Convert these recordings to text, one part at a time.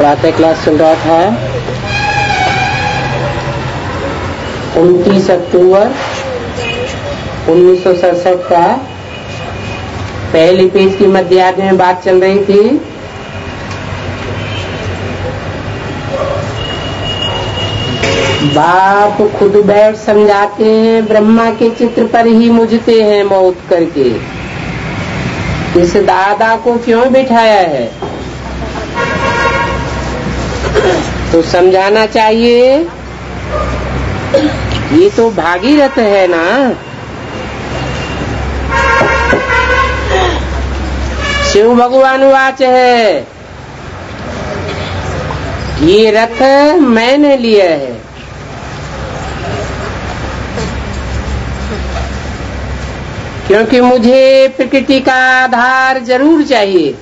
प्रातः क्लास चल रहा था 29 अक्टूबर 1967 का। पहली पेज की मध्यार्ध में बात चल रही थी बाप खुद बैठ समझाते हैं, ब्रह्मा के चित्र पर ही मुझते हैं मौत करके। इस दादा को क्यों बिठाया है? तो समझाना चाहिए, ये तो भागीरथ है ना। शिव भगवान वाच है, ये रथ मैंने लिया है। क्योंकि मुझे प्रकृति का आधार जरूर चाहिए।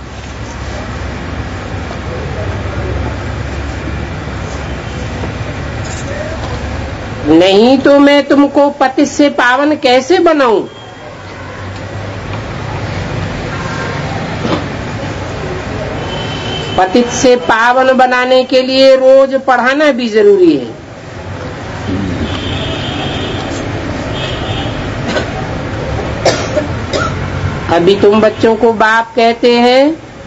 नहीं तो मैं तुमको पतित से पावन कैसे बनाऊं? पतित से पावन बनाने के लिए रोज पढ़ाना भी जरूरी है। अभी तुम बच्चों को बाप कहते हैं,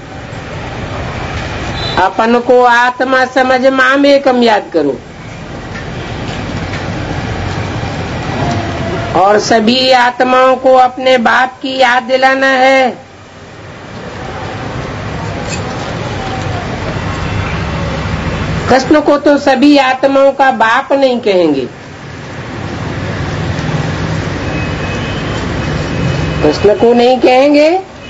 अपन को आत्मा समझ माम एकम याद करो, और सभी आत्माओं को अपने बाप की याद दिलाना है। कृष्ण को तो सभी आत्माओं का बाप नहीं कहेंगे। कृष्ण को नहीं कहेंगे,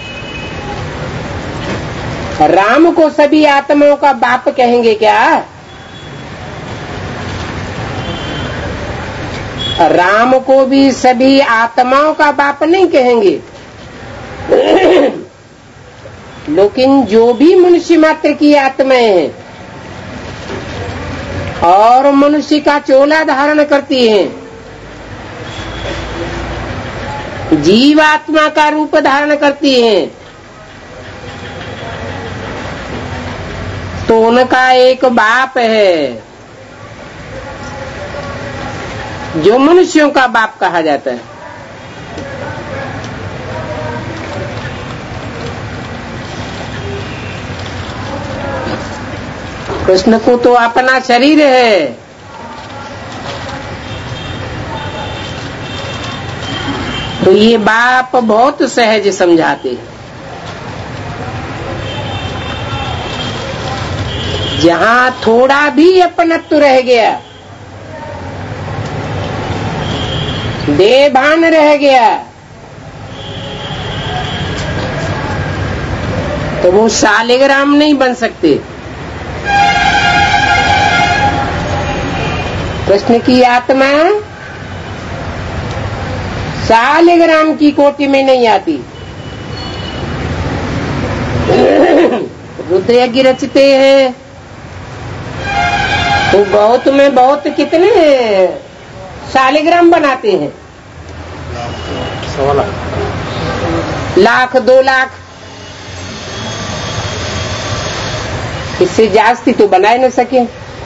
राम को सभी आत्माओं का बाप कहेंगे क्या? राम को भी सभी आत्माओं का बाप नहीं कहेंगे। लेकिन जो भी मनुष्य मात्र की आत्माएं हैं और मनुष्य का चोला धारण करती हैं, जीवात्मा का रूप धारण करती हैं, तो उनका एक बाप है जो मनुष्यों का बाप कहा जाता है। कृष्ण को तो अपना शरीर है, तो ये बाप बहुत सहज समझाते। जहां थोड़ा भी अपनत्व रह गया, देभान रह गया, तो वो शालिग्राम नहीं बन सकते। कृष्ण की आत्मा शालिग्राम की कोटि में नहीं आती। रुद्र यज्ञ रचते हैं तो बहुत में बहुत कितने शालिग्राम बनाते हैं? 1.25 लाख 2 लाख, इससे जास्ती तो बना न सके।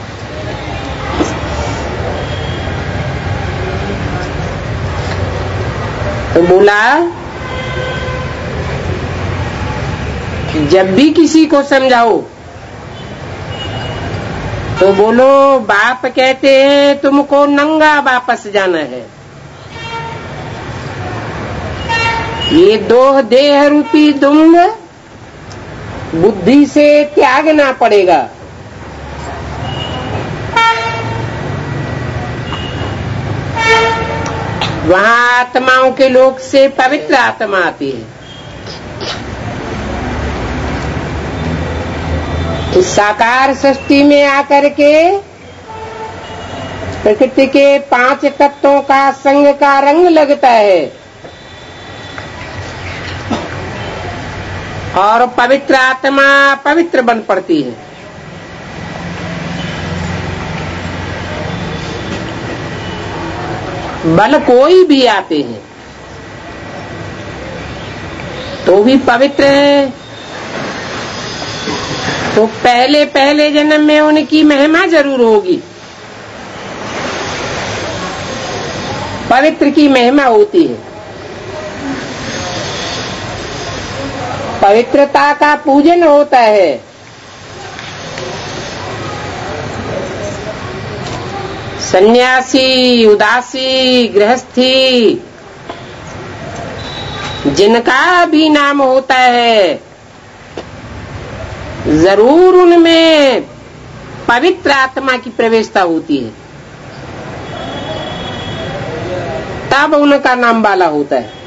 तो बोला कि जब भी किसी को समझाओ तो बोलो बाप कहते हैं तुमको नंगा वापस जाना है। ये 2 देह रूपी दुम्ब बुद्धि से त्यागना पड़ेगा। वहां आत्माओं के लोक से पवित्र आत्मा आती है। इस साकार सृष्टि में आकर के प्रकृति के 5 तत्वों का संग का रंग लगता है और पवित्र आत्मा पवित्र बन पड़ती है। बल कोई भी आते हैं तो भी पवित्र है। तो पहले पहले जन्म में उनकी महिमा जरूर होगी। पवित्र की महिमा होती है। पवित्रता का पूजन होता है। सन्यासी, उदासी, गृहस्थी जिनका भी नाम होता है, जरूर उनमें पवित्र आत्मा की प्रवेशता होती है, तब उनका नाम वाला होता है।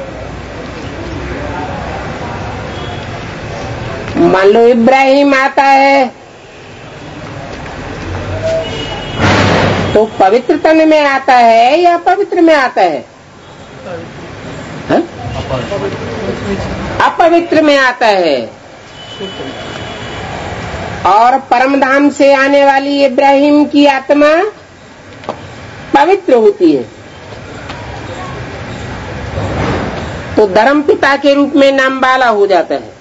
मान लो इब्राहिम आता है तो पवित्र तन में आता है या पवित्र में आता है? अपवित्र में आता है। और परमधाम से आने वाली इब्राहिम की आत्मा पवित्र होती है, तो धर्म पिता के रूप में नाम वाला हो जाता है।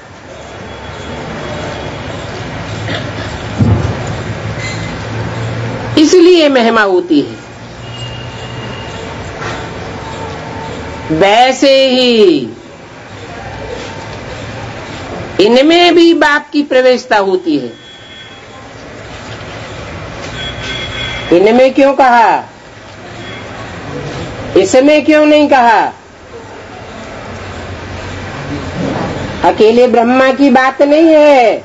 इसलिए महिमा होती है। वैसे ही इनमें भी बाप की प्रवेशता होती है। इनमें क्यों कहा, इसमें क्यों नहीं कहा? अकेले ब्रह्मा की बात नहीं है।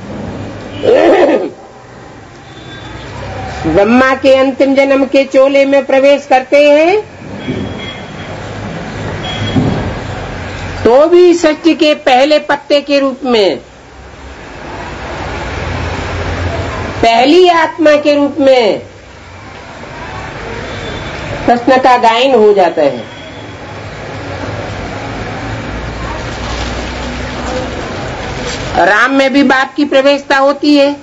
ब्रह्मा के अंतिम जन्म के चोले में प्रवेश करते हैं तो भी सत्य के पहले पत्ते के रूप में, पहली आत्मा के रूप में कृष्ण का गायन हो जाता है। राम में भी बाप की प्रवेशता होती है,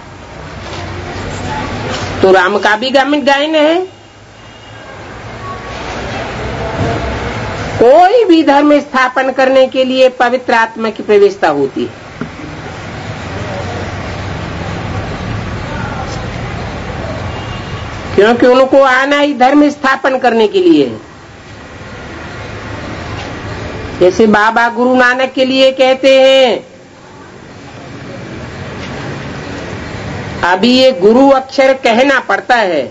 तो राम का भी गायन है। कोई भी धर्म स्थापन करने के लिए पवित्र आत्मा की प्रवेशता होती है। क्योंकि उनको आना ही धर्म स्थापन करने के लिए है। जैसे बाबा गुरु नानक के लिए कहते हैं, अभी ये गुरु अक्षर कहना पड़ता है।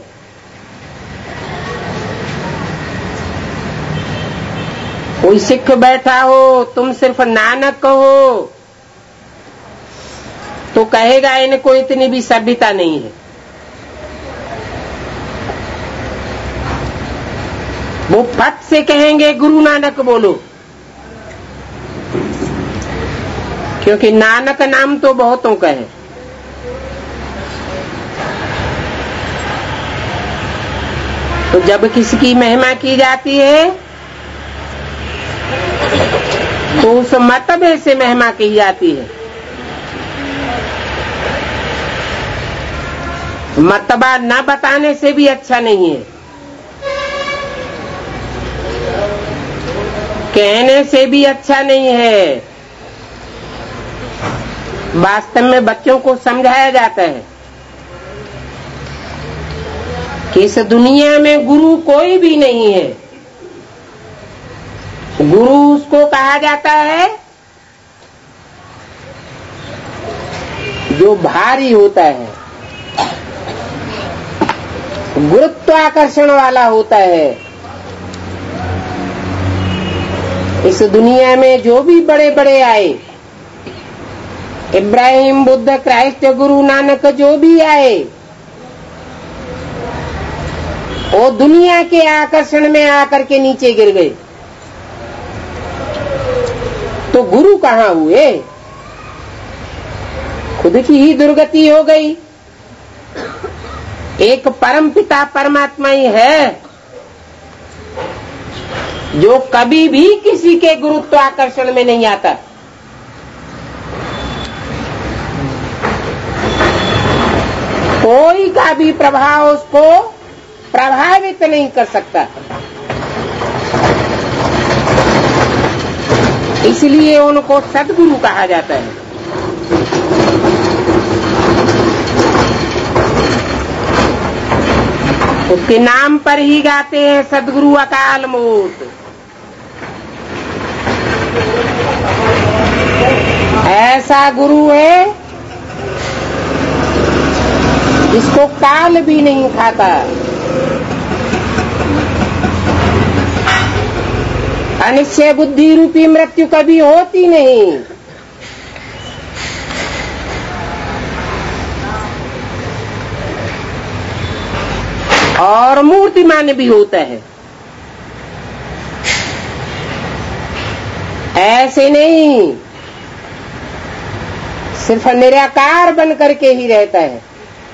कोई सिख बैठा हो, तुम सिर्फ नानक कहो तो कहेगा इनको इतनी भी सभ्यता नहीं है। वो फट से कहेंगे गुरु नानक बोलो, क्योंकि नानक नाम तो बहुतों का है। तो जब किसी की महिमा की जाती है तो उस मतबे से महिमा की जाती है। मतबा न बताने से भी अच्छा नहीं है, कहने से भी अच्छा नहीं है। वास्तव में बच्चों को समझाया जाता है कि इस दुनिया में गुरु कोई भी नहीं है। गुरु उसको कहा जाता है जो भारी होता है, गुरुत्वाकर्षण वाला होता है। इस दुनिया में जो भी बड़े बड़े आए, इब्राहिम, बुद्ध, क्राइस्ट, गुरु नानक जो भी आए, वो दुनिया के आकर्षण में आकर के नीचे गिर गए। तो गुरु कहाँ हुए? खुद की ही दुर्गति हो गई। एक परम पिता परमात्मा ही है जो कभी भी किसी के गुरुत्वाकर्षण में नहीं आता। कोई का भी प्रभाव उसको प्रभावित नहीं कर सकता। इसलिए उनको सद्गुरु कहा जाता है। उसके नाम पर ही गाते हैं सदगुरु अकाल मूर्त। ऐसा गुरु है जिसको काल भी नहीं खाता, अनिश्चय बुद्धि रूपी मृत्यु कभी होती नहीं। और मूर्तिमान भी होता है, ऐसे नहीं सिर्फ निराकार बन करके ही रहता है।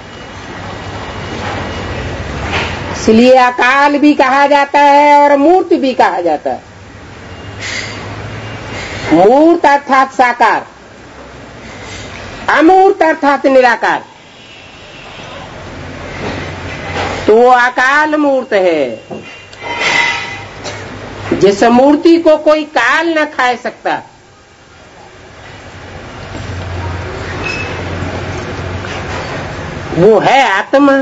इसलिए अकाल भी कहा जाता है और मूर्त भी कहा जाता है। मूर्त अर्थात साकार, अमूर्त अर्थात निराकार। तो वो अकाल मूर्त है, जिस मूर्ति को कोई काल न खा सकता। वो है आत्मा।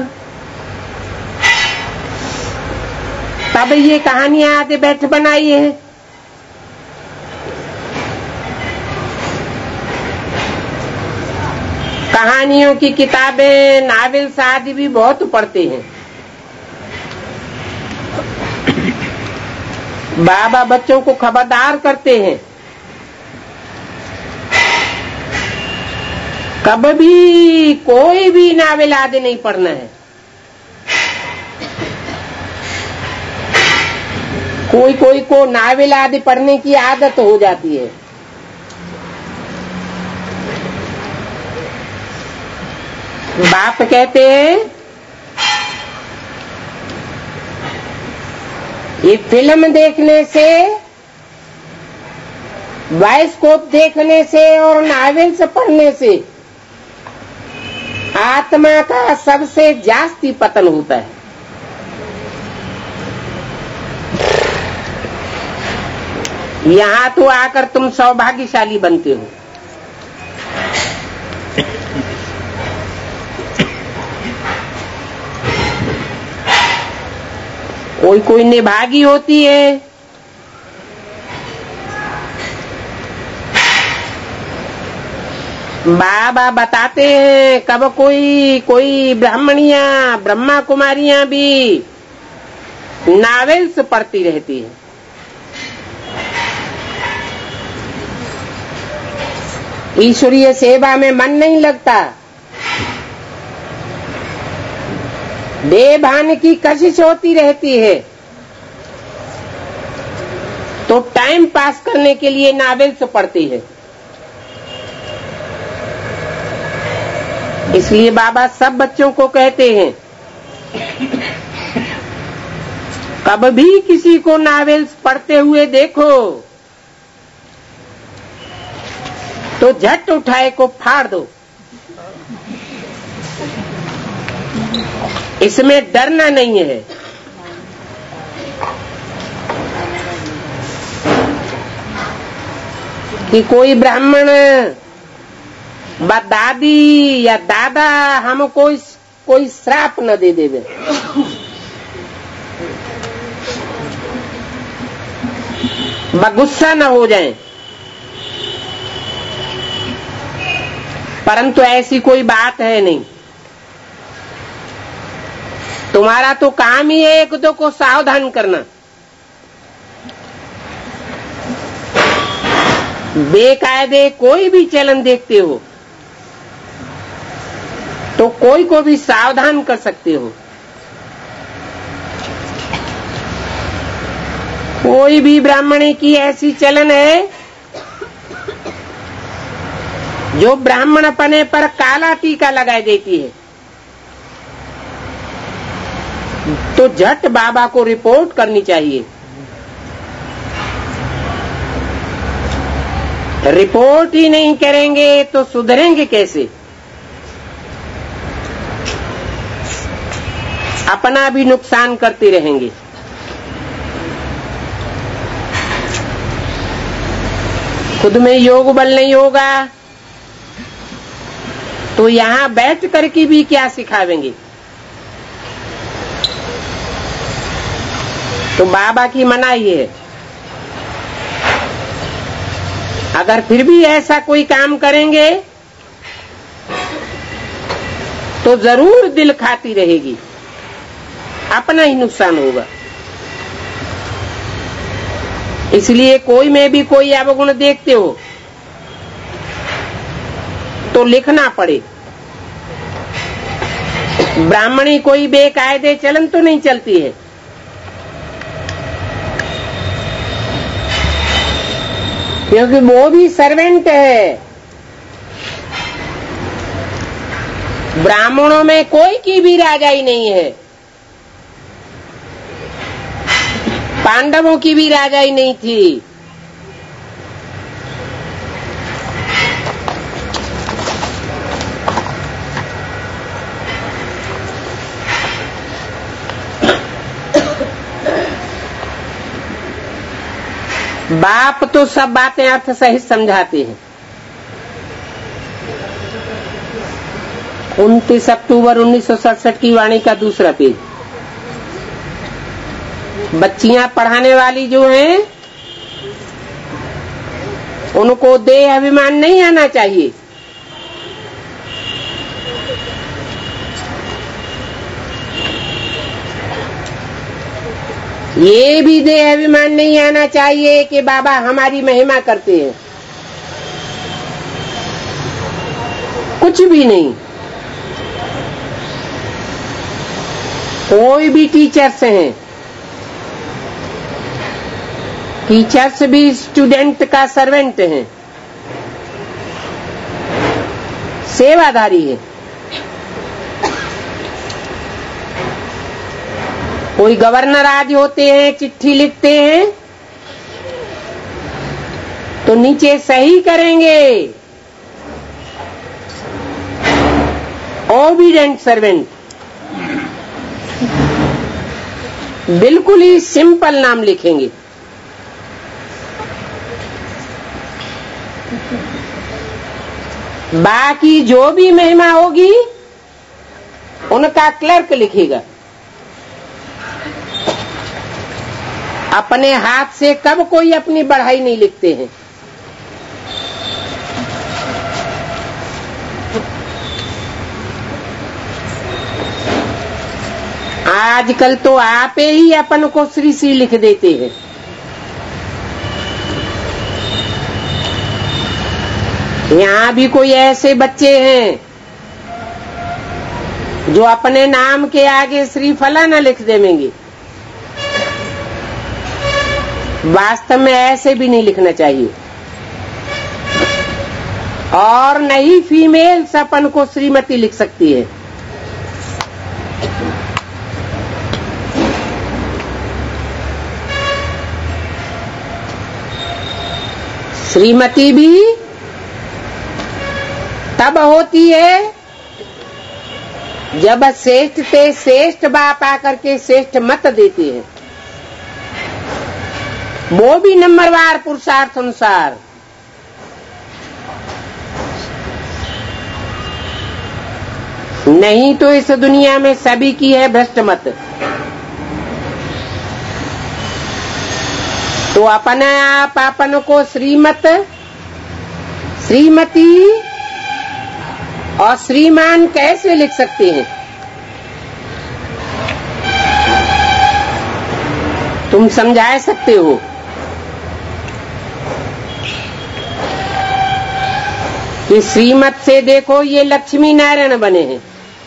तब ये कहानियां आते बैठ बनाई है। कहानियों की किताबें, नावल्स आदि भी बहुत पढ़ते हैं। बाबा बच्चों को खबरदार करते हैं, कभी कोई भी नावल आदि नहीं पढ़ना है। कोई को नावल आदि पढ़ने की आदत हो जाती है। बाप कहते हैं ये फिल्म देखने से, बायोस्कोप देखने से और नावल्स पढ़ने से आत्मा का सबसे जास्ती पतन होता है। यहाँ तो आकर तुम सौभाग्यशाली बनते हो। कोई निभागी होती है, बाबा बताते हैं कब कोई ब्राह्मणियां, ब्रह्मा कुमारियां भी नावल्स पढ़ती रहती है। ईश्वरीय सेवा में मन नहीं लगता, देवभान की कशिश होती रहती है, तो टाइम पास करने के लिए नावल्स पढ़ती है। इसलिए बाबा सब बच्चों को कहते हैं कब भी किसी को नावल्स पढ़ते हुए देखो तो झट उठाए को फाड़ दो। इसमें डरना नहीं है। कि कोई ब्राह्मण दादी या दादा हमको कोई श्राप न दे देवे। गुस्सा न हो जाए, परंतु ऐसी कोई बात है नहीं। तुम्हारा तो काम ही है एक दो को सावधान करना। बेकायदे कोई भी चलन देखते हो तो कोई को भी सावधान कर सकते हो। कोई भी ब्राह्मणी की ऐसी चलन है जो ब्राह्मणपने पर काला टीका लगाई देती है, तो झट बाबा को रिपोर्ट करनी चाहिए। रिपोर्ट ही नहीं करेंगे तो सुधरेंगे कैसे? अपना भी नुकसान करते रहेंगे। खुद में योग बल नहीं होगा तो यहाँ बैठ करके भी क्या सिखावेंगे? तो बाबा की मनाही है। अगर फिर भी ऐसा कोई काम करेंगे तो जरूर दिल खाती रहेगी, अपना ही नुकसान होगा। इसलिए कोई में भी कोई अवगुण देखते हो तो लिखना पड़े। ब्राह्मणी कोई बेकायदे चलन तो नहीं चलती है। क्योंकि वो भी सर्वेंट है। ब्राह्मणों में कोई की भी राजाई नहीं है, पांडवों की भी राजाई नहीं थी। बाप तो सब बातें अर्थ सहित समझाते हैं। 29 अक्टूबर 1967 की वाणी का दूसरा पेज। बच्चियां पढ़ाने वाली जो हैं उनको देह अभिमान नहीं आना चाहिए। ये भी देह अभिमान नहीं आना चाहिए कि बाबा हमारी महिमा करते हैं, कुछ भी नहीं। कोई भी टीचर्स हैं, टीचर्स भी स्टूडेंट का सर्वेंट हैं, सेवाधारी है। कोई गवर्नर आज होते हैं, चिट्ठी लिखते हैं तो नीचे सही करेंगे, ओबीडेंट सर्वेंट। बिल्कुल ही सिंपल नाम लिखेंगे। बाकी जो भी महिमा होगी उनका क्लर्क लिखेगा। अपने हाथ से कब कोई अपनी बढ़ाई नहीं लिखते हैं। आजकल तो आप ही अपन को श्री श्री लिख देते हैं। यहाँ भी कोई ऐसे बच्चे हैं जो अपने नाम के आगे श्री फलाना लिख देंगे। वास्तव में ऐसे भी नहीं लिखना चाहिए। और नहीं फीमेल अपन को श्रीमती लिख सकती है। श्रीमती भी तब होती है जब श्रेष्ठ से श्रेष्ठ बाप आकर के श्रेष्ठ मत देते हैं, वो भी नंबरवार पुरुषार्थ अनुसार। नहीं तो इस दुनिया में सभी की है भ्रष्ट मत। तो अपने आप अपन को श्रीमत, श्रीमती और श्रीमान कैसे लिख सकते हैं? तुम समझा सकते हो? कि श्रीमत से देखो ये लक्ष्मी नारायण बने हैं।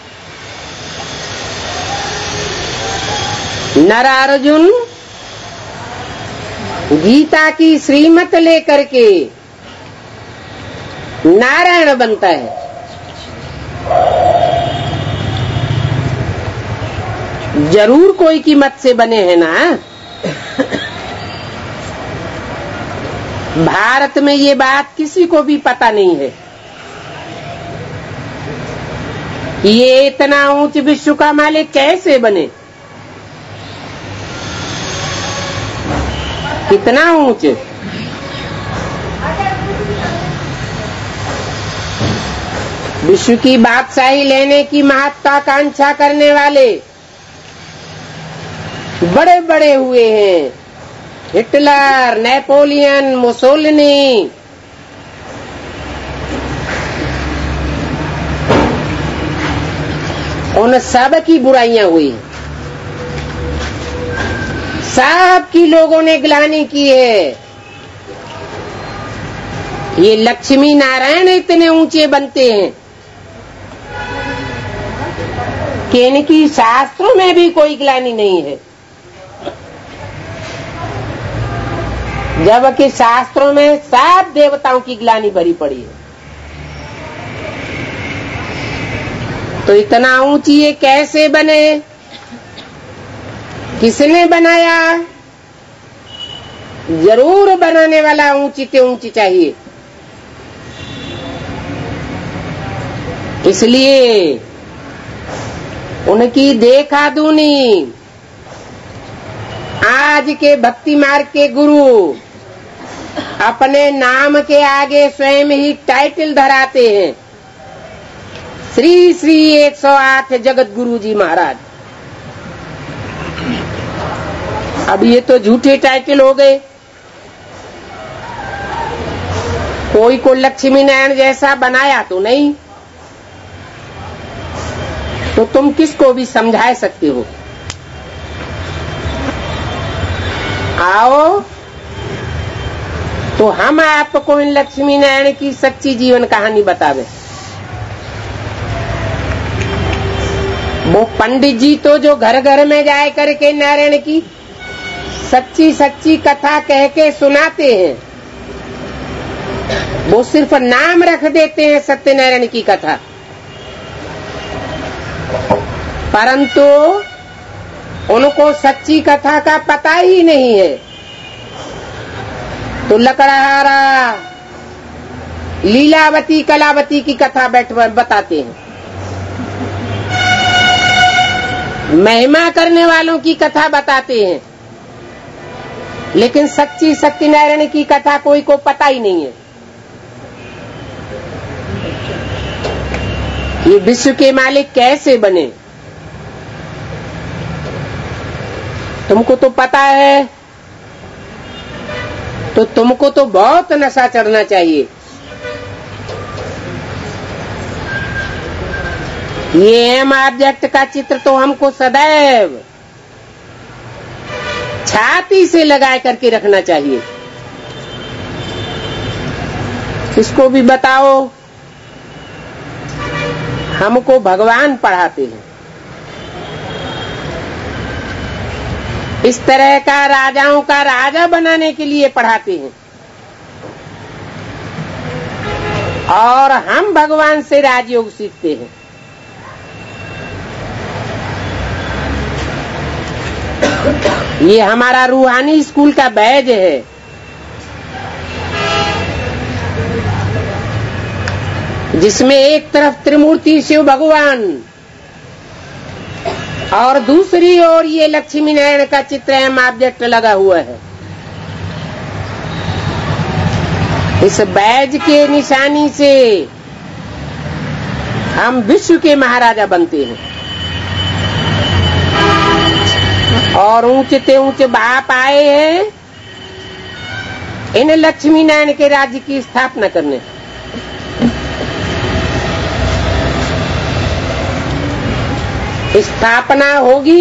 नर अर्जुन गीता की श्रीमत लेकर के नारायण बनता है। जरूर कोई की मत से बने हैं ना। भारत में ये बात किसी को भी पता नहीं है कि ये इतना ऊंच विश्व का मालिक कैसे बने। कितना ऊंच। विश्व की बादशाही लेने की महत्वाकांक्षा करने वाले बड़े बड़े हुए हैं, हिटलर, नेपोलियन, मुसोलिनी, उन सब की बुराइयां हुई, सब की लोगों ने ग्लानि की है। ये लक्ष्मी नारायण इतने ऊंचे बनते हैं कि इनकी शास्त्रों में भी कोई ग्लानि नहीं है, जबकि शास्त्रों में सब देवताओं की ग्लानि भरी पड़ी है। तो इतना ऊंची ये कैसे बने? किसने बनाया? जरूर बनाने वाला ऊंची से ऊंची चाहिए। इसलिए उनकी देखा दूनी आज के भक्ति मार्ग के गुरु अपने नाम के आगे स्वयं ही टाइटल धराते हैं, श्री श्री 108 जगत गुरु जी महाराज। अब ये तो झूठे टाइटल हो गए। कोई को लक्ष्मी नारायण जैसा बनाया तो नहीं, तो तुम किसको भी समझा सकते हो? आओ तो हम आपको इन लक्ष्मी नारायण की सच्ची जीवन कहानी बतावे। वो पंडित जी तो जो घर घर में जाए करके नारायण की सच्ची सच्ची कथा कह के सुनाते हैं, वो सिर्फ नाम रख देते हैं सत्यनारायण की कथा, परंतु उनको सच्ची कथा का पता ही नहीं है। तो लकड़हारा, लीलावती, कलावती की कथा बताते हैं, महिमा करने वालों की कथा बताते हैं, लेकिन सच्ची सत्यनारायण की कथा कोई को पता ही नहीं है। ये विश्व के मालिक कैसे बने? तुमको तो पता है, तो तुमको तो बहुत नशा चढ़ना चाहिए। ये एम ऑब्जेक्ट का चित्र तो हमको सदैव छाती से लगा करके रखना चाहिए। किसको भी बताओ, हमको भगवान पढ़ाते हैं। इस तरह का राजाओं का राजा बनाने के लिए पढ़ाते हैं, और हम भगवान से राजयोग सीखते हैं। ये हमारा रूहानी स्कूल का बैज है। जिसमें एक तरफ त्रिमूर्ति शिव भगवान और दूसरी ओर ये लक्ष्मी नारायण का चित्र एम ऑब्जेक्ट लगा हुआ है। इस बैज के निशानी से हम विश्व के महाराजा बनते हैं, और ऊंचे से ऊंचे बाप आए हैं इन लक्ष्मी नारायण के राज्य की स्थापना करने। स्थापना होगी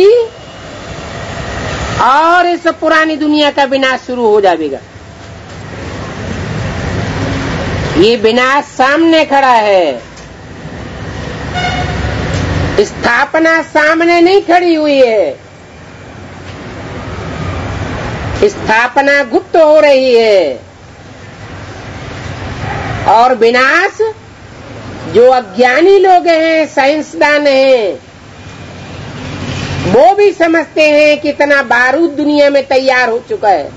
और इस पुरानी दुनिया का विनाश शुरू हो जाएगा। ये विनाश सामने खड़ा है, स्थापना सामने नहीं खड़ी हुई है। स्थापना गुप्त हो रही है, और विनाश जो अज्ञानी लोग हैं, साइंसदान हैं, वो भी समझते हैं कि इतना बारूद दुनिया में तैयार हो चुका है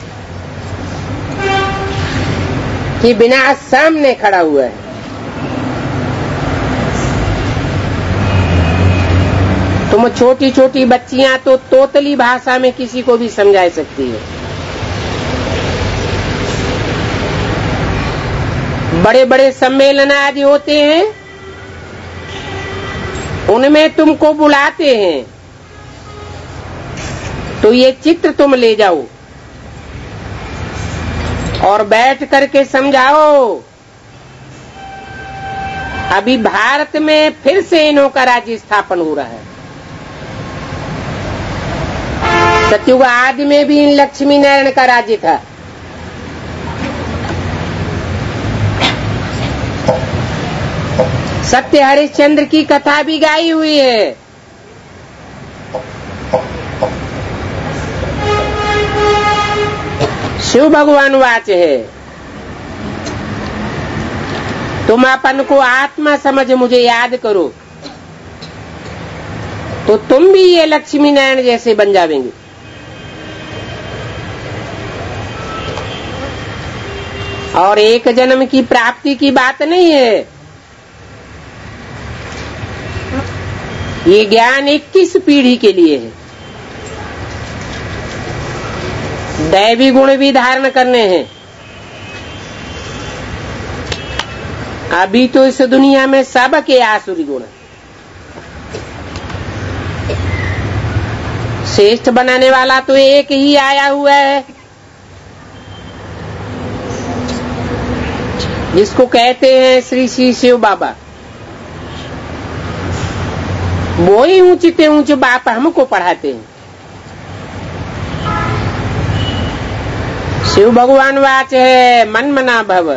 कि विनाश सामने खड़ा हुआ है। तुम छोटी छोटी बच्चियां तो तोतली भाषा में किसी को भी समझा सकती है। बड़े बड़े सम्मेलन आदि होते हैं, उनमें तुमको बुलाते हैं, तो ये चित्र तुम ले जाओ और बैठ करके समझाओ। अभी भारत में फिर से इन्हों का राज्य स्थापन हो रहा है। सतयुग आदि में भी इन लक्ष्मी नारायण का राज्य था। सत्य हरिश्चंद्र की कथा भी गाई हुई है। शिव भगवान वाच है, तुम अपन को आत्मा समझ मुझे याद करो तो तुम भी ये लक्ष्मी नारायण जैसे बन जावेंगे। और एक जन्म की प्राप्ति की बात नहीं है। ये ज्ञान 21 पीढ़ी के लिए है। दैवी गुण भी धारण करने हैं। अभी तो इस दुनिया में सबके आसुरी गुण, श्रेष्ठ बनाने वाला तो एक ही आया हुआ है, जिसको कहते हैं श्री श्री शिव बाबा। वो ही ऊंचे ऊंचे बाप हमको पढ़ाते हैं। शिव भगवान वाच है, मन मना भव।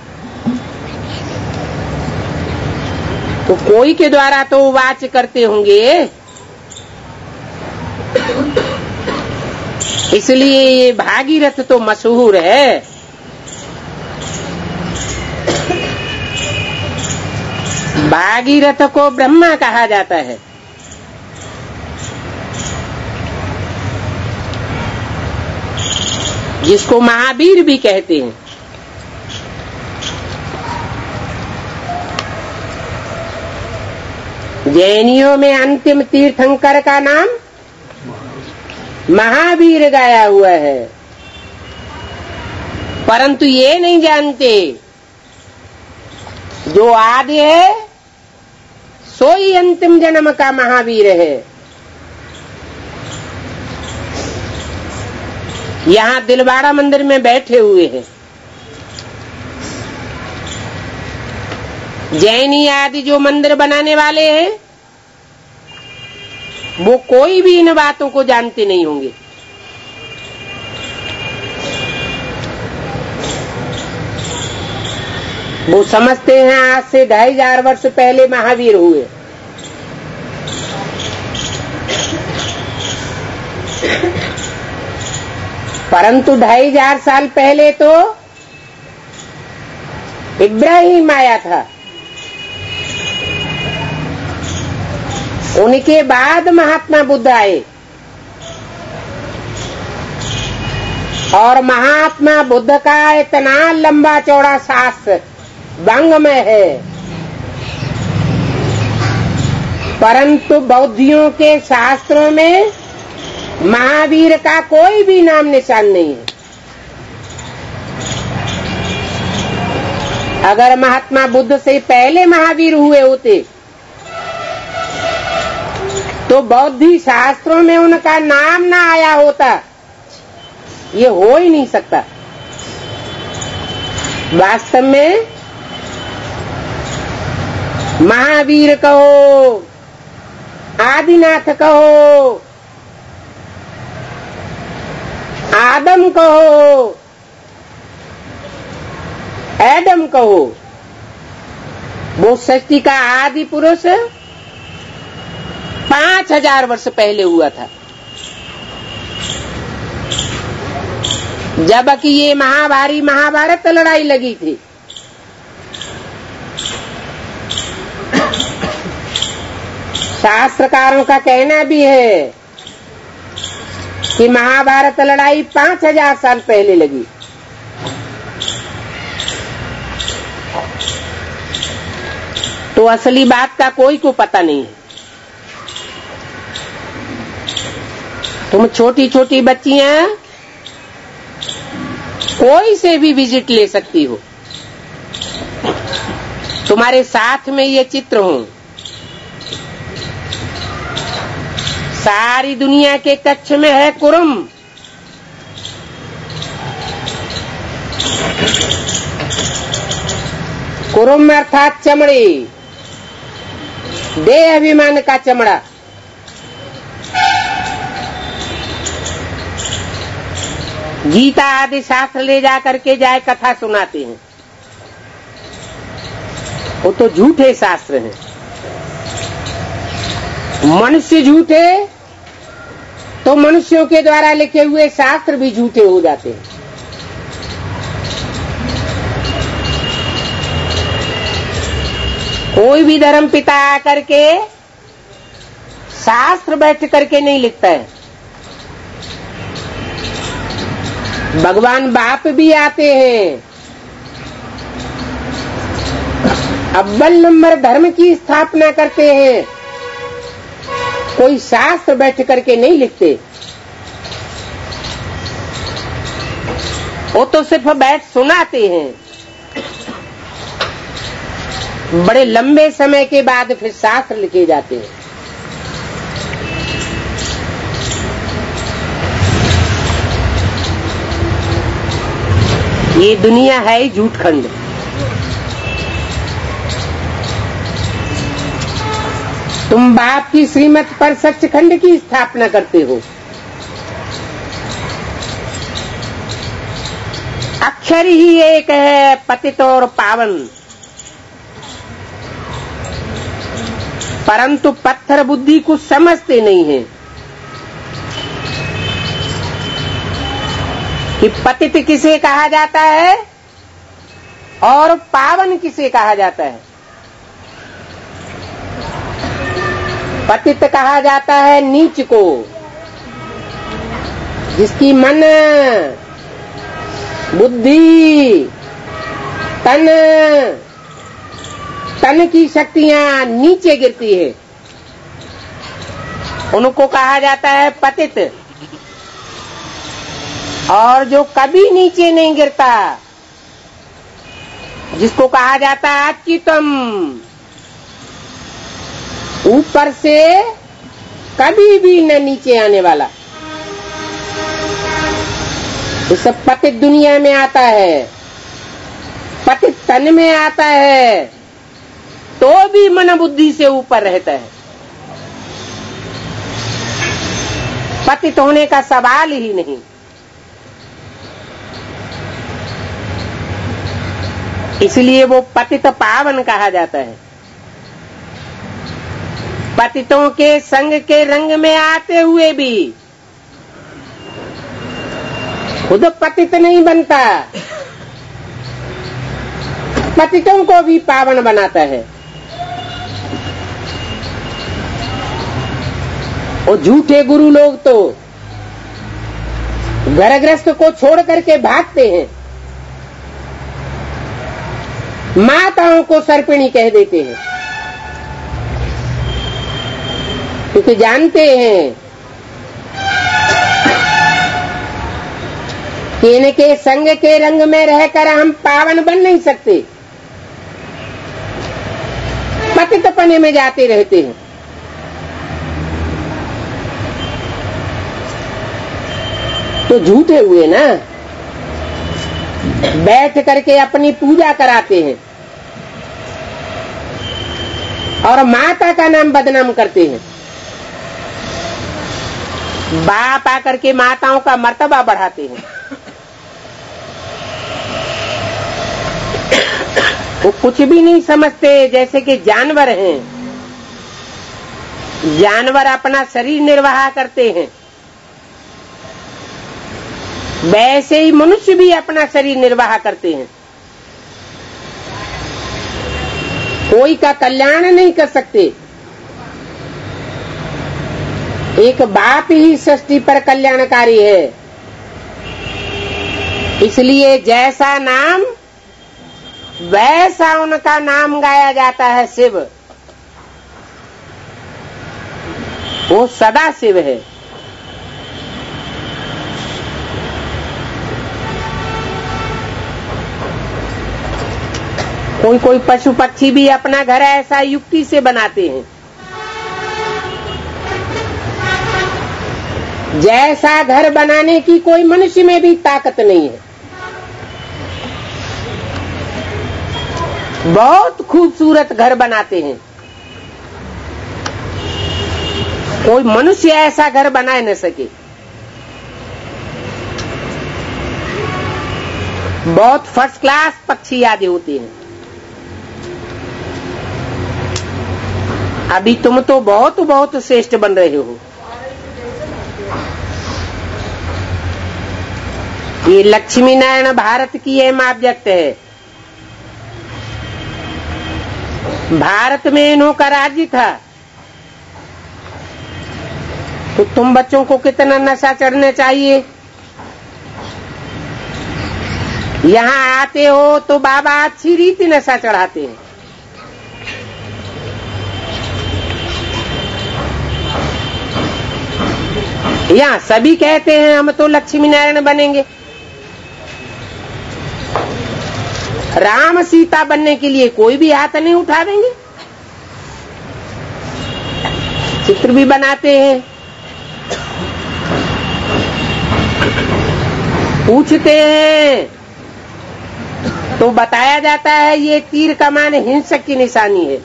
तो कोई के द्वारा तो वाच करते होंगे, इसलिए ये भागीरथ तो मशहूर है। भागीरथ को ब्रह्मा कहा जाता है। जिसको महावीर भी कहते हैं। जैनियों में अंतिम तीर्थंकर का नाम महावीर गाया हुआ है, परंतु ये नहीं जानते जो आदि है सो ही अंतिम जन्म का महावीर है। यहाँ दिलवाड़ा मंदिर में बैठे हुए हैं जैनी आदि जो मंदिर बनाने वाले हैं, वो कोई भी इन बातों को जानते नहीं होंगे। वो समझते हैं आज से 2500 वर्ष पहले महावीर हुए। परंतु 2500 साल पहले तो इब्राहिम आया था। उनके बाद महात्मा बुद्ध आए और महात्मा बुद्ध का इतना लंबा चौड़ा शास्त्र बंग में है, परंतु बौद्धियों के शास्त्रों में महावीर का कोई भी नाम निशान नहीं है। अगर महात्मा बुद्ध से पहले महावीर हुए होते तो बौद्धी शास्त्रों में उनका नाम ना आया होता। ये हो ही नहीं सकता। वास्तव में महावीर कहो, आदिनाथ कहो, आदम कहो, एडम कहो, वो सृष्टि का आदि पुरुष 5000 वर्ष पहले हुआ था। जबकि ये महाभारी महाभारत लड़ाई लगी थी। शास्त्रकारों का कहना भी है कि महाभारत लड़ाई 5000 साल पहले लगी। तो असली बात का कोई को पता नहीं है। तुम छोटी छोटी बच्चियां कोई से भी विजिट ले सकती हो। तुम्हारे साथ में ये चित्र हो, सारी दुनिया के कच्छ में है कुरुम। कुरुम अर्थात चमड़ी, देह अभिमान का चमड़ा। गीता आदि शास्त्र ले जा करके जाए कथा सुनाते हैं, वो तो झूठे शास्त्र हैं। मनुष्य झूठे तो मनुष्यों के द्वारा लिखे हुए शास्त्र भी झूठे हो जाते हैं। कोई भी धर्म पिता आकर के शास्त्र बैठ करके नहीं लिखता है। भगवान बाप भी आते हैं, अव्वल नंबर धर्म की स्थापना करते हैं, कोई शास्त्र बैठ करके नहीं लिखते। वो तो सिर्फ बैठ सुनाते हैं, बड़े लंबे समय के बाद फिर शास्त्र लिखे जाते हैं। ये दुनिया है ही झूठखंड। तुम बाप की श्रीमत पर सचखंड की स्थापना करते हो। अक्षर ही एक है, पतित और पावन, परंतु पत्थर बुद्धि कुछ समझते नहीं है कि पतित किसे कहा जाता है और पावन किसे कहा जाता है। पतित कहा जाता है नीच को, जिसकी मन, बुद्धि, तन की शक्तियां नीचे गिरती है, उनको कहा जाता है पतित। और जो कभी नीचे नहीं गिरता, जिसको कहा जाता है अच्युतम, ऊपर से कभी भी न नीचे आने वाला, ये सब पतित दुनिया में आता है। पतित तन में आता है तो भी मन बुद्धि से ऊपर रहता है। पतित होने का सवाल ही नहीं। इसलिए वो पतित पावन कहा जाता है। पतितों के संग के रंग में आते हुए भी खुद पतित नहीं बनता, पतितों को भी पावन बनाता है। और झूठे गुरु लोग तो घरग्रस्त को छोड़ करके भागते हैं, माताओं को सर्पिणी कह देते हैं, क्योंकि जानते हैं कि इनके संग के रंग में रहकर हम पावन बन नहीं सकते, पतितपने में जाते रहते हैं। तो झूठे हुए ना, बैठ करके अपनी पूजा कराते हैं और माता का नाम बदनाम करते हैं। बाप आकर के माताओं का मर्तबा बढ़ाते हैं। वो कुछ भी नहीं समझते, जैसे कि जानवर हैं। जानवर अपना शरीर निर्वाह करते हैं, वैसे ही मनुष्य भी अपना शरीर निर्वाह करते हैं। कोई का कल्याण नहीं कर सकते। एक बाप ही सृष्टि पर कल्याणकारी है। इसलिए जैसा नाम वैसा उनका नाम गाया जाता है। शिव, वो सदा शिव है। कोई कोई पशु पक्षी भी अपना घर ऐसा युक्ति से बनाते हैं जैसा घर बनाने की कोई मनुष्य में भी ताकत नहीं है। बहुत खूबसूरत घर बनाते हैं, कोई मनुष्य ऐसा घर बना न सके। बहुत फर्स्ट क्लास पक्षी आदि होते हैं। अभी तुम तो बहुत बहुत श्रेष्ठ बन रहे हो। ये लक्ष्मी नारायण भारत की अहम ऑब्जेक्ट है। भारत में इन्हों का राज्य था तो तुम बच्चों को कितना नशा चढ़ना चाहिए। यहाँ आते हो तो बाबा अच्छी रीति नशा चढ़ाते हैं। यहाँ सभी कहते हैं हम तो लक्ष्मी नारायण बनेंगे। राम सीता बनने के लिए कोई भी हाथ नहीं उठावेंगे। चित्र भी बनाते हैं, पूछते हैं तो बताया जाता है ये तीर कमान हिंसक की निशानी है।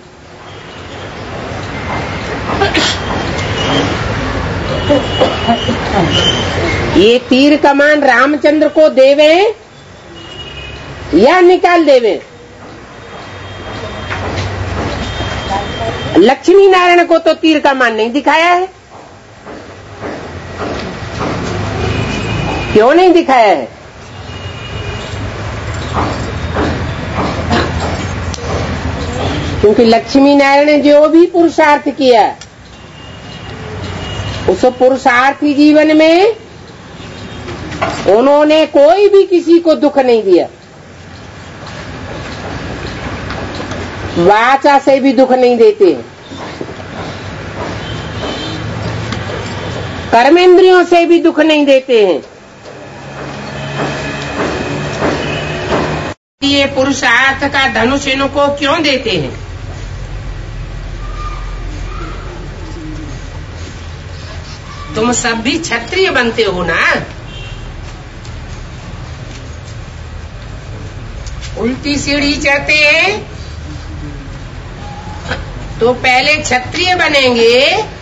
ये तीर कमान रामचंद्र को देवे या निकाल देवे। लक्ष्मी नारायण को तो तीर कमान नहीं दिखाया है। क्यों नहीं दिखाया है? क्योंकि लक्ष्मी नारायण ने जो भी पुरुषार्थ किया उस पुरुषार्थी जीवन में उन्होंने कोई भी किसी को दुख नहीं दिया, वाचा से भी दुख नहीं देते, कर्मेंद्रियों से भी दुख नहीं देते हैं। ये पुरुषार्थ का धनुष इनको क्यों देते हैं? तुम सब भी क्षत्रिय बनते हो ना। उल्टी सीढ़ी चढ़ते हैं तो पहले क्षत्रिय बनेंगे,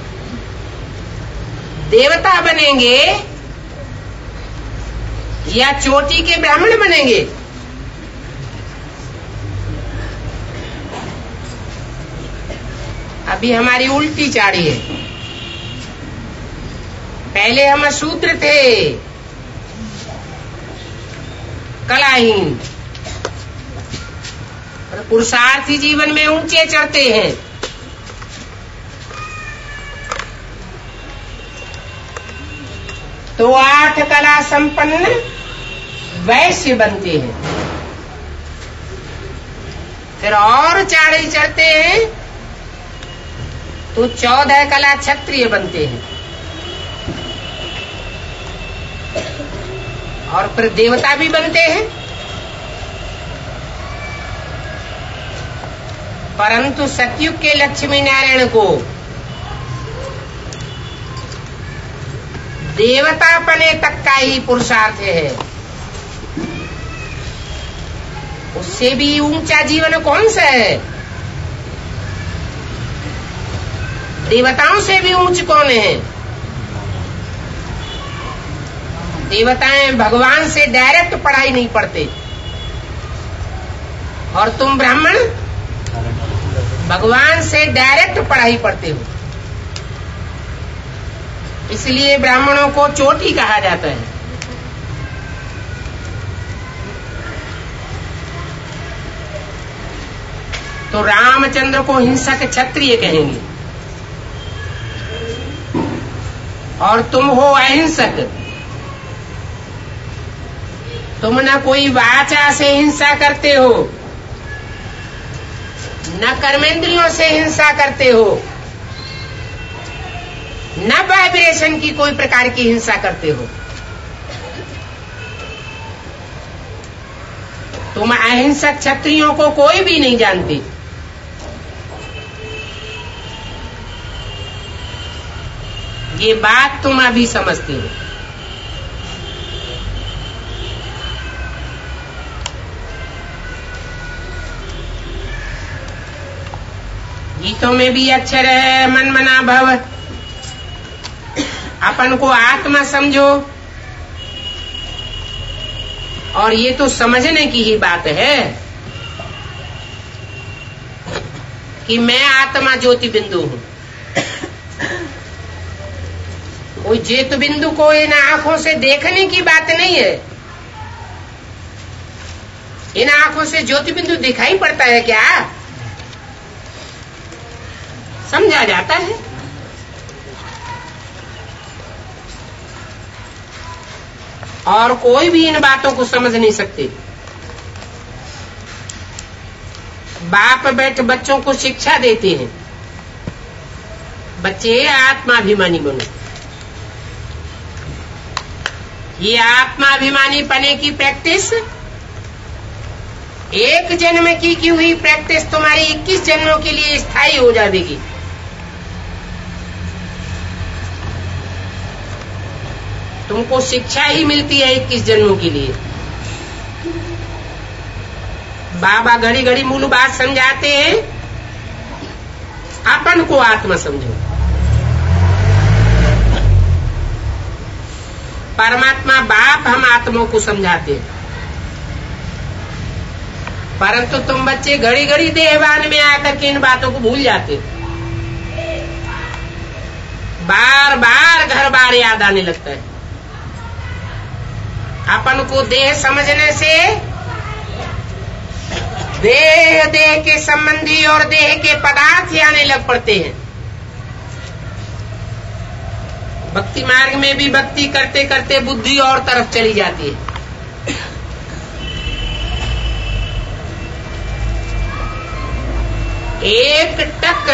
देवता बनेंगे या चोटी के ब्राह्मण बनेंगे। अभी हमारी उल्टी चाड़ी है। पहले हम शूद्र थे, कलाहीन, और पुरुषार्थी जीवन में ऊंचे चढ़ते हैं। तो 8 कला संपन्न वैश्य बनते हैं। फिर और चाढ़ी चढ़ते हैं तो 14 कला क्षत्रिय बनते हैं। और फिर देवता भी बनते हैं। परंतु सतयुग के लक्ष्मी नारायण को देवता बने तक का ही पुरुषार्थ है। उससे भी ऊंचा जीवन कौन सा है? देवताओं से भी ऊंच कौन है? देवताएं भगवान से डायरेक्ट पढ़ाई नहीं पढ़ते, और तुम ब्राह्मण भगवान से डायरेक्ट पढ़ाई पढ़ते हो। इसलिए ब्राह्मणों को चोटी कहा जाता है। तो रामचंद्र को हिंसक क्षत्रिय कहेंगे और तुम हो अहिंसक। तुम न कोई वाचा से हिंसा करते हो, न कर्मेंद्रियों से हिंसा करते हो, न वाइब्रेशन की कोई प्रकार की हिंसा करते हो। तुम अहिंसक क्षत्रियों को कोई भी नहीं जानते। ये बात तुम अभी समझते हो। गीतों में भी अक्षर है मन मना भव, अपन को आत्मा समझो, और ये तो समझने की ही बात है कि मैं आत्मा ज्योति बिंदु हूं। कोई ज्योति बिंदु को इन आंखों से देखने की बात नहीं है। इन आंखों से ज्योति बिंदु दिखाई पड़ता है क्या? समझा जाता है। और कोई भी इन बातों को समझ नहीं सकते। बाप बैठ बच्चों को शिक्षा देते हैं, बच्चे आत्माभिमानी बनो। ये आत्माभिमानी बने की प्रैक्टिस एक जन्म की हुई प्रैक्टिस तुम्हारी 21 जन्मों के लिए स्थायी हो जाएगी। तुमको शिक्षा ही मिलती है 21 जन्मों के लिए। बाबा घड़ी घड़ी मूल बात समझाते हैं, अपन को आत्मा समझो। परमात्मा बाप हम आत्मा को समझाते हैं, परंतु तुम बच्चे घड़ी घड़ी देहवान में आकर के इन बातों को भूल जाते हो। बार बार घर बार याद आने लगता है। अपन को देह समझने से देह के संबंधी और देह के पदार्थ ही आने लग पड़ते हैं। भक्ति मार्ग में भी भक्ति करते करते बुद्धि और तरफ चली जाती है। एक टक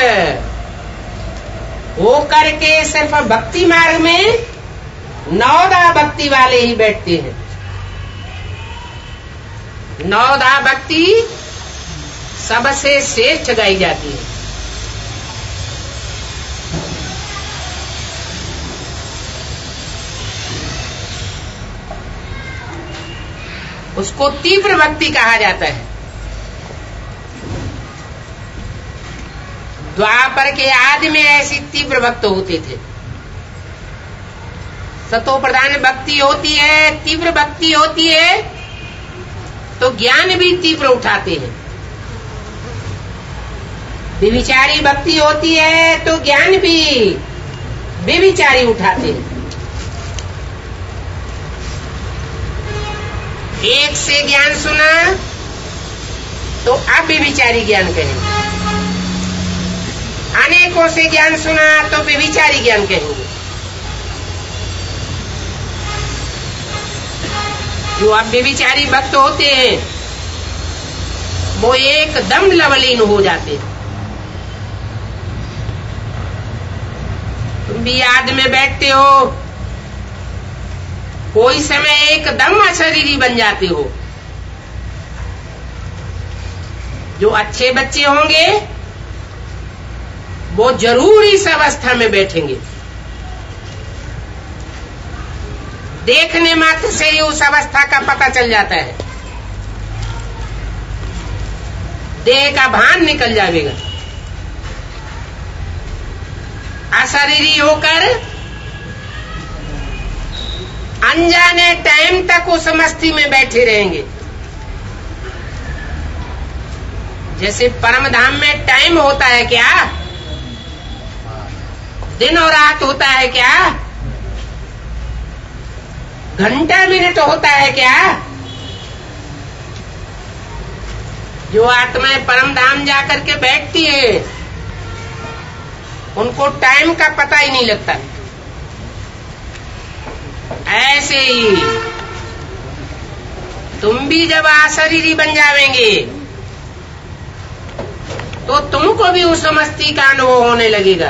हो करके सिर्फ भक्ति मार्ग में 9 भक्ति वाले ही बैठते हैं। 9 भक्ति सबसे श्रेष्ठ गाई जाती है। उसको तीव्र भक्ति कहा जाता है। द्वापर के आदि में ऐसी तीव्र भक्त होते थे। सतो प्रधान भक्ति होती है, तीव्र भक्ति होती है, तो ज्ञान भी तीव्र उठाते हैं। विविचारी भक्ति होती है तो ज्ञान भी विविचारी उठाते हैं। एक से ज्ञान सुना तो अव्यभिचारी ज्ञान कहेंगे, अनेकों से ज्ञान सुना तो व्यभिचारी ज्ञान कहेंगे। जो अव्यभिचारी भक्त होते हैं वो एकदम लवलीन हो जाते हैं। तुम भी याद में बैठते हो, कोई समय एकदम अशरीरी बन जाते हो। जो अच्छे बच्चे होंगे वो जरूर इस अवस्था में बैठेंगे। देखने मात्र से ही उस अवस्था का पता चल जाता है। देह का भान निकल जाएगा। अशरीरी होकर अनजाने टाइम तक उस मस्ती में बैठे रहेंगे। जैसे परम धाम में टाइम होता है क्या? दिन और रात होता है क्या? घंटा मिनट होता है क्या? जो आत्माएं परम धाम जाकर के बैठती है उनको टाइम का पता ही नहीं लगता। ऐसे ही तुम भी जब अशरीरी बन जावेंगे तो तुमको भी उस मस्ती का अनुभव होने लगेगा।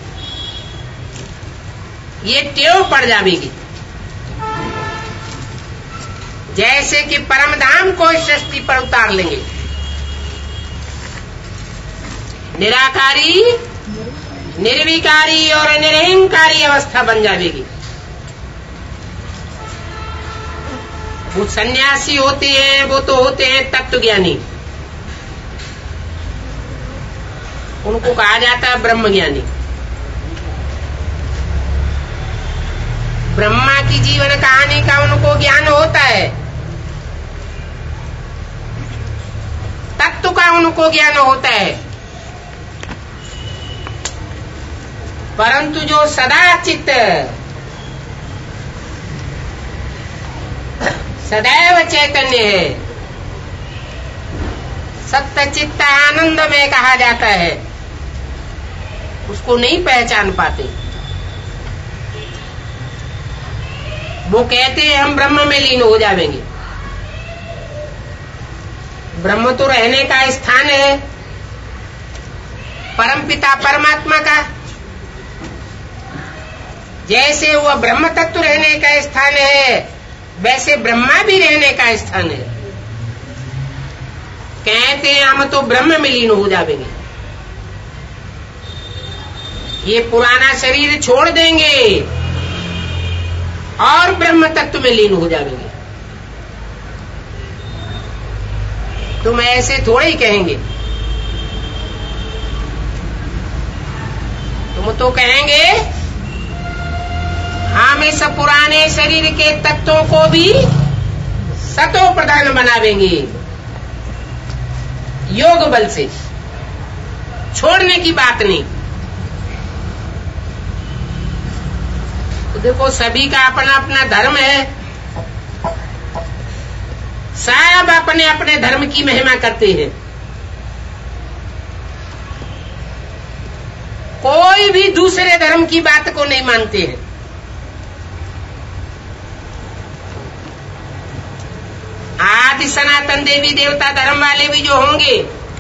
ये टेव पड़ जाएगी। जैसे कि परम धाम को इस सृष्टि पर उतार लेंगे। निराकारी निर्विकारी और निरहंकारी अवस्था बन जाएगी। वो सन्यासी होते हैं, वो तो होते हैं तत्व ज्ञानी, उनको कहा जाता है ब्रह्म ज्ञानी। ब्रह्मा की जीवन कहानी का उनको ज्ञान होता है, तत्व का उनको ज्ञान होता है। परंतु जो सदा चित्त सदैव चैतन्य है, सत्य चित्त आनंद में कहा जाता है, उसको नहीं पहचान पाते। वो कहते हैं हम ब्रह्म में लीन हो जाएंगे। ब्रह्म तो रहने का स्थान है परमपिता परमात्मा का, जैसे वह ब्रह्म तत्व रहने का स्थान है, वैसे ब्रह्मा भी रहने का स्थान है। कहते हैं हम तो ब्रह्म में लीन हो जाएंगे, ये पुराना शरीर छोड़ देंगे और ब्रह्म तत्व में लीन हो जाएंगे। तुम ऐसे थोड़े ही कहेंगे, तुम तो कहेंगे हम इस पुराने शरीर के तत्वों को भी सतो प्रधान बनावेंगे, योग बल से, छोड़ने की बात नहीं। तो देखो सभी का अपना अपना धर्म है, सब अपने अपने धर्म की महिमा करते हैं। कोई भी दूसरे धर्म की बात को नहीं मानते हैं। आदि सनातन देवी देवता धर्म वाले भी जो होंगे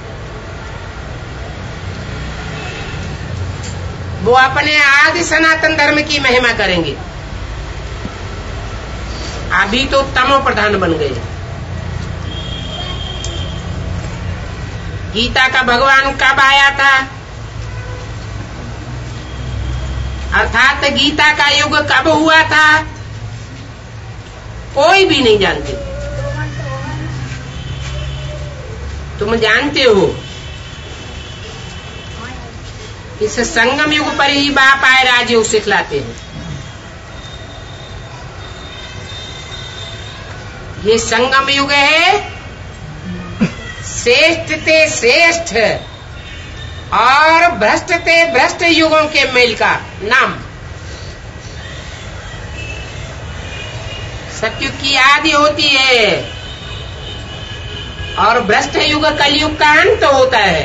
वो अपने आदि सनातन धर्म की महिमा करेंगे। अभी तो तमो प्रधान बन गए। गीता का भगवान कब आया था, अर्थात गीता का युग कब हुआ था, कोई भी नहीं जानते। तुम जानते हो इस संगम युग पर ही बाप आए राजयोग सिखलाते हैं। ये संगम युग है श्रेष्ठ ते श्रेष्ठ और भ्रष्ट ते भ्रष्ट युगों के मेल का नाम। सतयुग की आदि होती है और भ्रष्ट युग कलयुग का अंत होता है।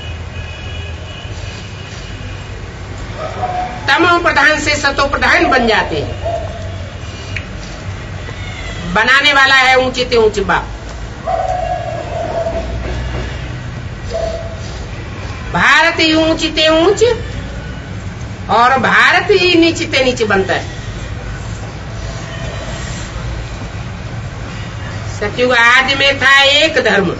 तमो प्रधान से सतो प्रधान बन जाते हैं। बनाने वाला है ऊंचे ते ऊंचे बाप। भारत ही ऊंची ते ऊंच और भारत ही नीचे ते नीचे बनता है। सतयुग आदि में था एक धर्म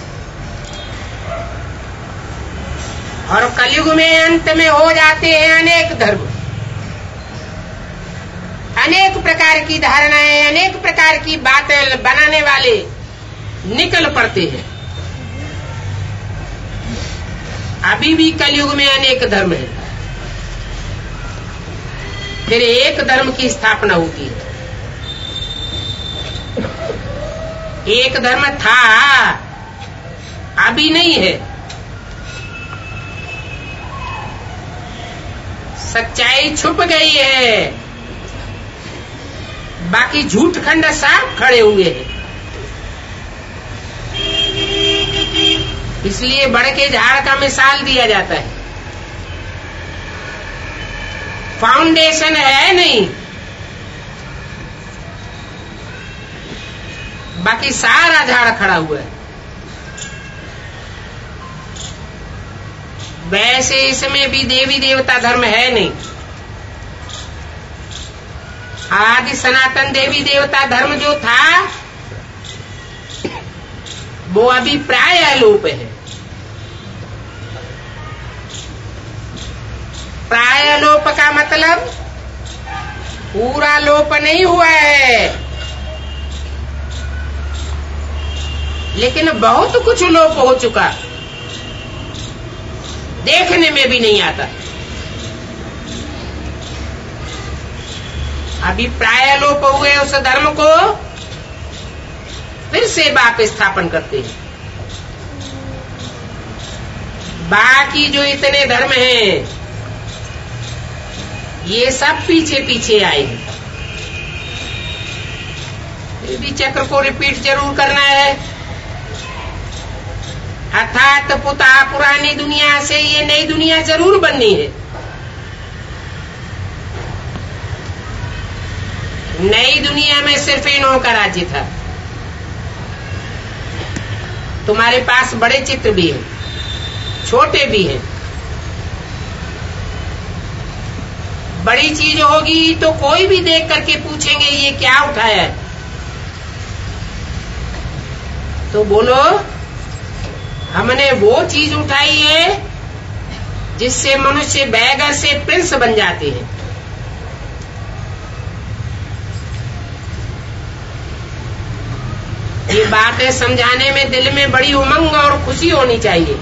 और कलयुग में अंत में हो जाते हैं अनेक धर्म। अनेक प्रकार की धारणाएं, अनेक प्रकार की बातें बनाने वाले निकल पड़ते हैं। अभी भी कलयुग में अनेक धर्म है, फिर एक धर्म की स्थापना होती है। एक धर्म था, अभी नहीं है। सच्चाई छुप गई है, बाकी झूठ खंड साफ खड़े हुए हैं। इसलिए बड़ के झाड़ का मिसाल दिया जाता है। फाउंडेशन है नहीं, बाकी सारा झाड़ खड़ा हुआ है। वैसे इसमें भी देवी देवता धर्म है नहीं। आदि सनातन देवी देवता धर्म जो था वो अभी प्राय अलोप है। प्राय लोप का मतलब पूरा लोप नहीं हुआ है, लेकिन बहुत कुछ लोप हो चुका, देखने में भी नहीं आता। अभी प्राय लोप हुए उस धर्म को फिर से वापस स्थापन करते हैं। बाकी जो इतने धर्म हैं ये सब पीछे पीछे आए हैं। फिर भी चक्र को रिपीट जरूर करना है, अर्थात पुरानी दुनिया से ये नई दुनिया जरूर बननी है। नई दुनिया में सिर्फ इन्हों का राज्य था। तुम्हारे पास बड़े चित्र भी हैं, छोटे भी हैं। बड़ी चीज होगी तो कोई भी देख करके पूछेंगे ये क्या उठाया है, तो बोलो हमने वो चीज उठाई है जिससे मनुष्य बैगर से प्रिंस बन जाते हैं। ये बातें समझाने में दिल में बड़ी उमंग और खुशी होनी चाहिए,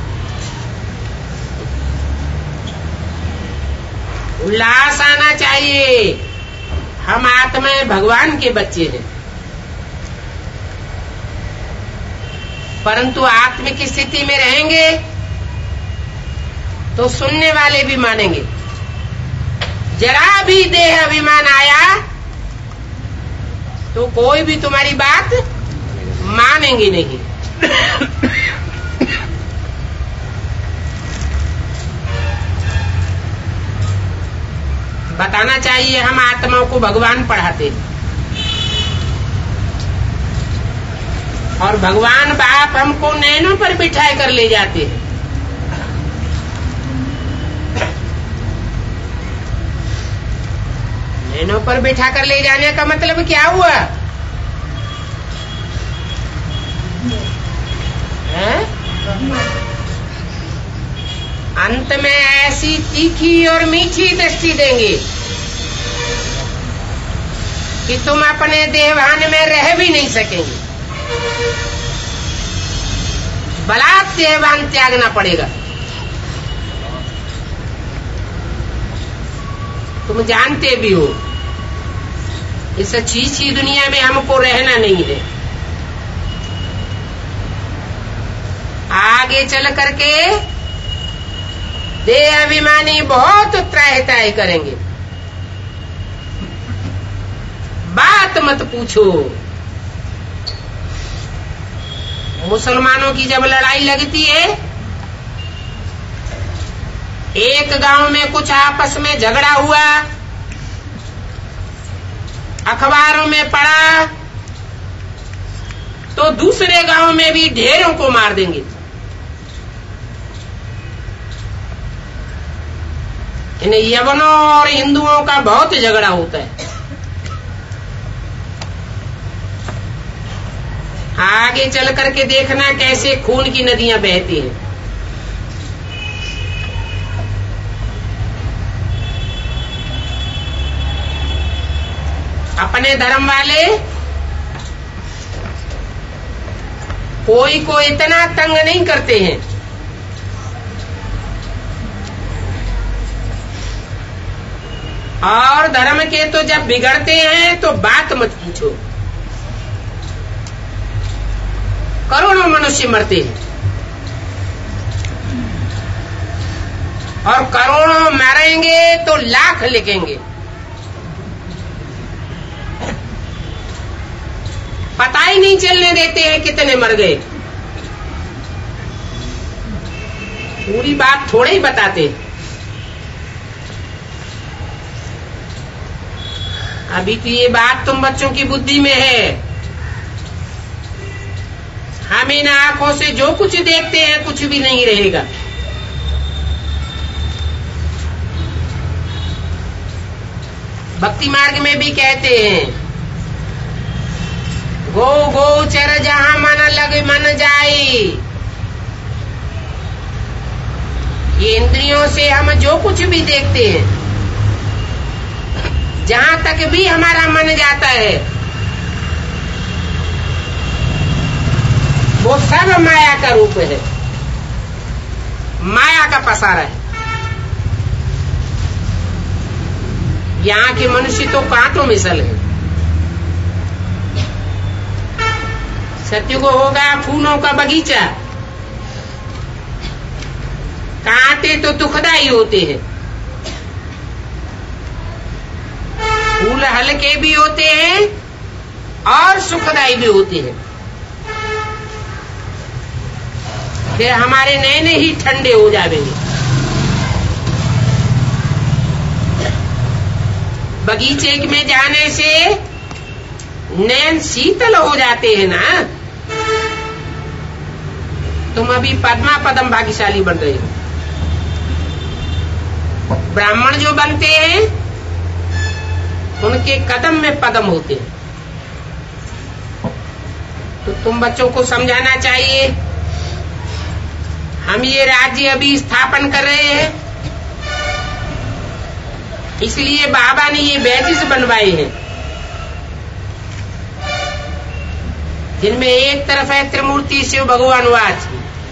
उल्लास आना चाहिए। हम आत्माएं भगवान के बच्चे हैं, परंतु आत्मिक स्थिति में रहेंगे तो सुनने वाले भी मानेंगे। जरा भी देह अभिमान आया तो कोई भी तुम्हारी बात मानेंगे नहीं। बताना चाहिए हम आत्माओं को भगवान पढ़ाते हैं, और भगवान बाप हमको नैनों पर बिठाए कर ले जाते हैं। नैनों पर बिठा कर ले जाने का मतलब क्या हुआ है? अंत में ऐसी तीखी और मीठी दृष्टि देंगे कि तुम अपने देहभान में रह भी नहीं सकेंगे। बलात् देहभान त्यागना पड़ेगा। तुम जानते भी हो इस अच्छी दुनिया में हमको रहना नहीं है। आगे चल करके देह अभिमानी बहुत त्राहि करेंगे। बात मत पूछो। मुसलमानों की जब लड़ाई लगती है, एक गांव में कुछ आपस में झगड़ा हुआ, अखबारों में पढ़ा, तो दूसरे गांव में भी ढेरों को मार देंगे। इन यवनों और हिंदुओं का बहुत झगड़ा होता है। आगे चल करके देखना कैसे खून की नदियां बहती हैं। अपने धर्म वाले कोई को इतना तंग नहीं करते हैं। और धर्म के तो जब बिगड़ते हैं तो बात मत पूछो। करोड़ों मनुष्य मरते हैं और करोड़ों मरेंगे तो लाख लिखेंगे। पता ही नहीं चलने देते हैं कितने मर गए। पूरी बात थोड़े ही बताते हैं। अभी तो ये बात तुम बच्चों की बुद्धि में है। हम इन आंखों से जो कुछ देखते हैं कुछ भी नहीं रहेगा। भक्ति मार्ग में भी कहते हैं, गो गोचर जहां मन लग मन जाई। ये इंद्रियों से हम जो कुछ भी देखते हैं, जहां तक भी हमारा मन जाता है, वो सब माया का रूप है, माया का पसारा है। यहाँ के मनुष्य तो कांटों में सल है। सत्युग होगा फूलों का बगीचा, कांटे तो दुखदाई होते हैं, फूल हल्के भी होते हैं और सुखदाई भी होते हैं। फिर हमारे नैने ही ठंडे हो जाएंगे। बगीचे में जाने से नैन शीतल हो जाते हैं ना। तुम अभी पद्मा पदम भाग्यशाली बन रहे हो। ब्राह्मण जो बनते हैं उनके कदम में पदम होते हैं। तो तुम बच्चों को समझाना चाहिए, हम ये राज्य अभी स्थापन कर रहे हैं, इसलिए बाबा ने ये बैजेस बनवाए हैं, जिनमें एक तरफ है त्रिमूर्ति शिव भगवान वाच।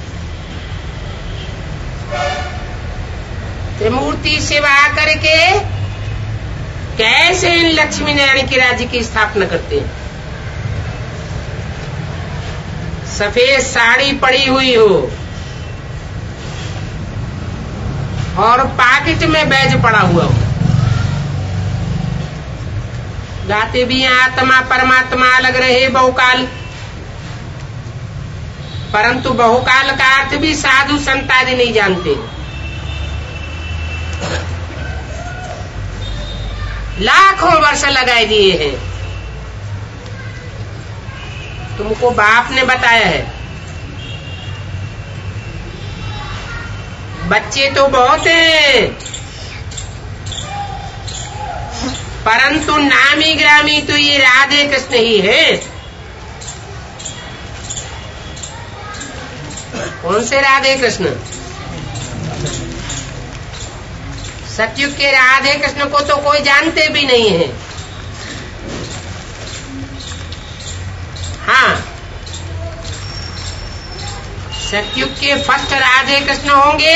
त्रिमूर्ति शिव आकर के कैसे इन लक्ष्मी नारायण के राज्य की स्थापना करते हैं। सफेद साड़ी पड़ी हुई हो और पॉकेट में बैज पड़ा हुआ हो, गाते भी आत्मा परमात्मा अलग रहे बहुकाल, परंतु बहुकाल का अर्थ भी साधु संत आदि नहीं जानते। लाखों वर्ष लगाए दिए हैं, तुमको बाप ने बताया है। बच्चे तो बहुत हैं, परंतु नामी ग्रामी तो ये राधे कृष्ण ही है। कौन से राधे कृष्ण? सतयुग के राधे कृष्ण को तो कोई जानते भी नहीं है। हाँ, सतयुग के फर्स्ट राधे कृष्ण होंगे,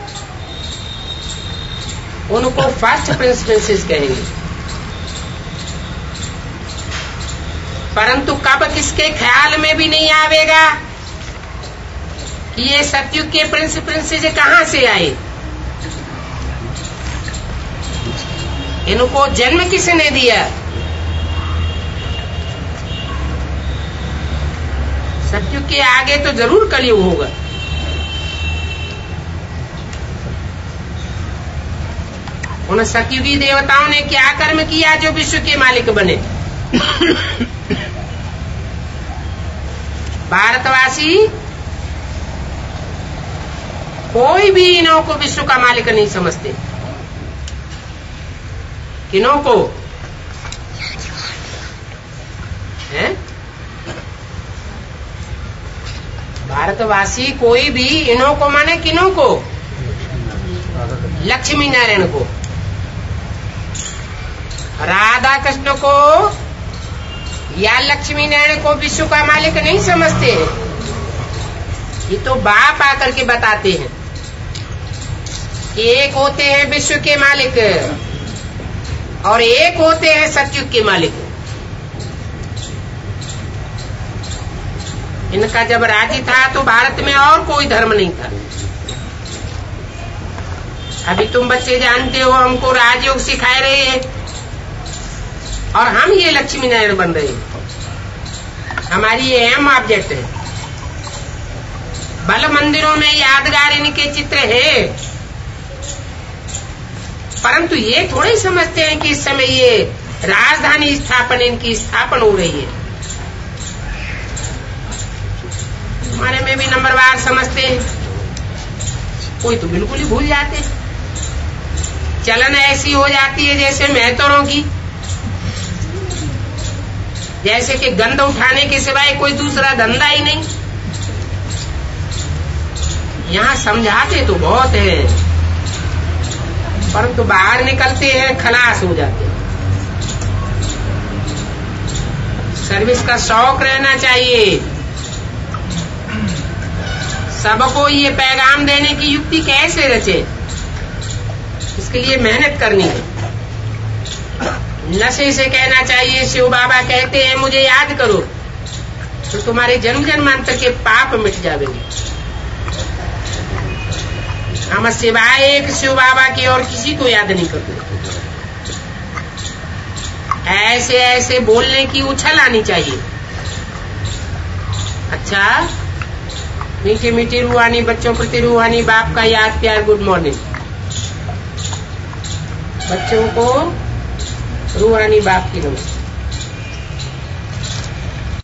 उनको फर्स्ट प्रिंस प्रिंसेस कहेंगे। परंतु कब किसके ख्याल में भी नहीं आवेगा कि ये सतयुग के प्रिंस प्रिंसेस कहां से आए, इनको जन्म किसने दिया। सतयुग के आगे तो जरूर कलयुग होगा। उन सतयुगी देवताओं ने क्या कर्म किया जो विश्व के मालिक बने। भारतवासी कोई भी इन्हों को विश्व का मालिक नहीं समझते। किन्हों को है? भारतवासी कोई भी इन्हों को माने किन्हों को? लक्ष्मी नारायण को, राधा कृष्ण को या लक्ष्मी नारायण को विश्व का मालिक नहीं समझते। ये तो बाप आकर के बताते हैं कि एक होते हैं विश्व के मालिक और एक होते हैं सतयुग के मालिक। इनका जब राज्य था तो भारत में और कोई धर्म नहीं था। अभी तुम बच्चे जानते हो, हमको राजयोग सिखाए रहे हैं और हम ये लक्ष्मी नारायण बन रहे हैं। हमारी ये अहम ऑब्जेक्ट है। बल मंदिरों में यादगार इनके चित्र है, परंतु ये थोड़े समझते हैं कि इस समय ये राजधानी स्थापन इनकी स्थापन हो रही है। हमारे में भी नंबरवार समझते हैं, कोई तो बिल्कुल ही भूल जाते हैं। चलन ऐसी हो जाती है जैसे मेहतरों की, जैसे कि गंध उठाने के सिवाय कोई दूसरा धंधा ही नहीं। यहाँ समझाते तो बहुत है, परंतु बाहर निकलते हैं खलास हो जाते हैं। सर्विस का शौक रहना चाहिए। सबको ये पैगाम देने की युक्ति कैसे रचे, इसके लिए मेहनत करनी है। नशे से कहना चाहिए शिव बाबा कहते हैं मुझे याद करो, तो तुम्हारे जन्म जन्मांतर के पाप मिट जाएंगे। हम सिवाय एक शिव बाबा की और किसी को याद नहीं करते। ऐसे ऐसे बोलने की उछल आनी चाहिए। अच्छा, मीठी मीठी रूहानी बच्चों प्रति रूहानी बाप का याद प्यार गुड मॉर्निंग। बच्चों को रूहानी बाप की नमस्ते।